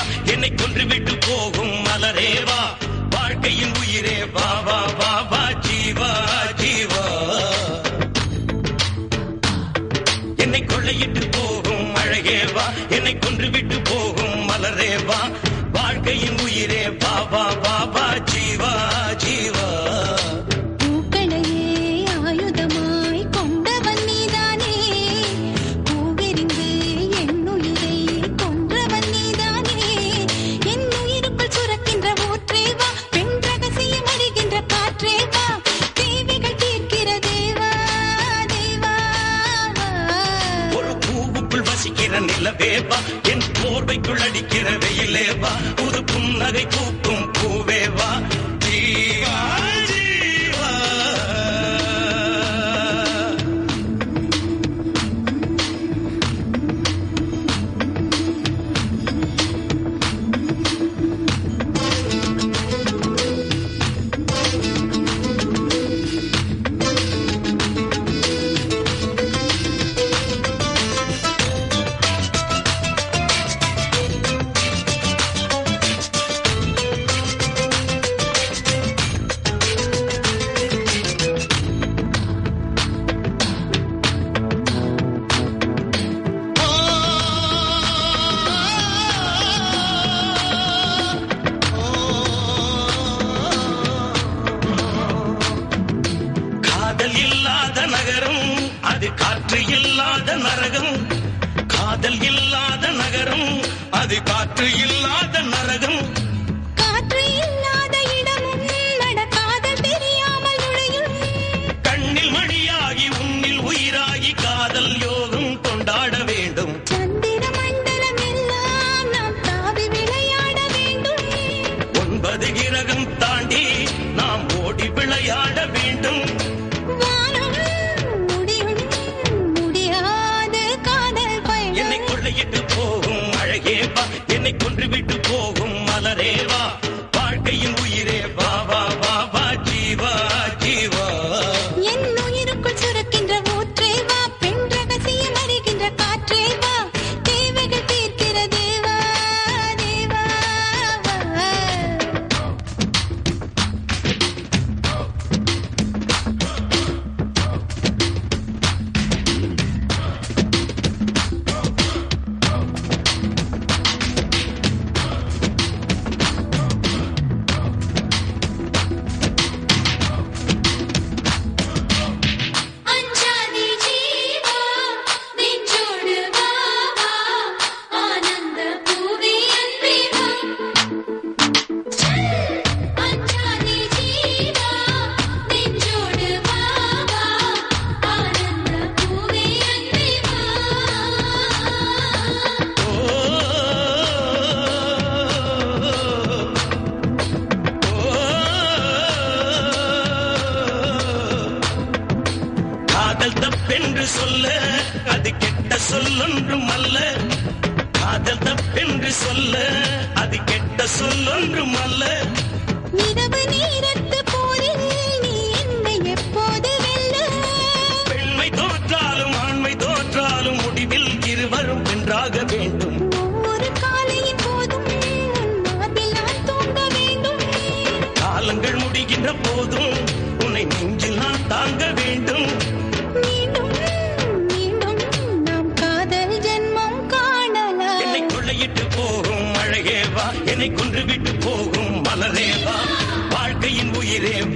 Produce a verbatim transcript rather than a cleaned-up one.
என்னை கொன்றுவிட்டு போகும் மலரேவா, வாழ்க்கையின் உயிரே வா வா வா வா ஜீவா ஜீவா. என்னை கொள்ளையிட்டு போகும் அழகேவா, என்னை கொன்றுவிட்டு போகும் மலரேவா, வாழ்க்கையின் உயிரே வா வா வா வா ஜீவா ஜீவா. நிலவேவா, என் போர்வைக்குள் அடிக்கிற வெயிலேவா, புது புன்னகை பூக்கும் பூவேவா ஜீவா ஜீவா. அது காற்று இல்லாத நரகம், காதல் இல்லாத நகரம், அது காற்று இல்லாத நரகம். காற்று இல்லாத இடமும் நடக்காதல் தெரியாமல் நுழையும். கண்ணில் மணியாகி உன்னில் உயிராகி காதல் யோகம் கொண்டாட வேண்டும். சந்திர மண்டலம் எல்லாம் நாம் தாவி விளையாட வேண்டும். ஒன்பது கிரகம் தாண்டி நாம் ஓடி விளையாட வேண்டும். கொள்ளையிட்டு போகும் அழகேவா, என்னை கொன்றுவிட்டு போகும் மலரேவா, வாழ்க்கையின் உயிரே வா வா வா வா ஜீவா ஜீவா. என் உயிருக்குள் சுரக்கின்ற ஊற்றேவா, பெண் ரகசியம் அறிகின்ற காற்றேவா, தேவைகள் தீர்க்கிற தேவா தேவா. தப்பென்று சொல்ல அது கெட்ட சொல்லொன்றும் அல்ல, காதல் தப்பென்று சொல்ல அது கெட்ட சொல்லொன்றும் அல்ல. இரவு நேரத்து போரில் நீ என்னை எப்போது வெல்ல? பெண்மை தோற்றாலும் ஆண்மை தோற்றாலும் முடிவில் இருவரும் வென்றாக வேண்டும். ஒவ்வொரு காலையின் போதும் மார்பில் நான் தூங்க வேண்டும். காலங்கள் முடிகின்ற போதும் உன்னை நெஞ்சில் நான் தாங்க வேண்டும். மீண்டும் மீண்டும் நாம் காதல் ஜென்மம் காணலாம். என்னை கொள்ளையிட்டு போகும் அழகேவா, என்னை கொன்றுவிட்டு போகும் மலரேவா, வாழ்க்கையின் உயிரே